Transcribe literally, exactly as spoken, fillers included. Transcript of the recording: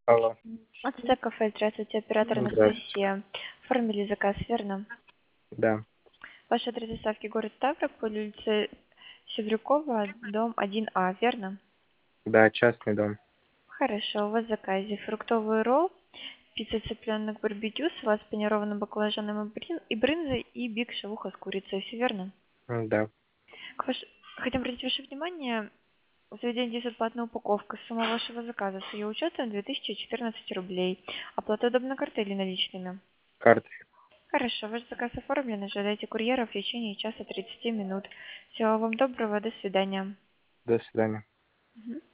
Алло. Ацтек кафе, здравствуйте, оператор Здравствуйте. Анастасия. Оформили заказ, верно? Да, Ваш адрес доставки город Ставрополь, улица Севрюкова, дом один А, верно? да, частный дом. Хорошо, у вас в заказе фруктовый ролл, пицца цыпленок барбекю, салат с панированным баклажаном и брин- и брынзой и биг шавуха с курицей, все верно? М, Да. К ваш- Хотим обратить ваше внимание, в заведении действует платная упаковка. Сумма вашего заказа с ее учетом две тысячи четырнадцать рублей. Оплата удобна картой или наличными? Картой. Хорошо, ваш заказ оформлен. Ожидайте курьера в течение часа тридцати минут. Всего вам доброго, до свидания. До свидания. Мгм.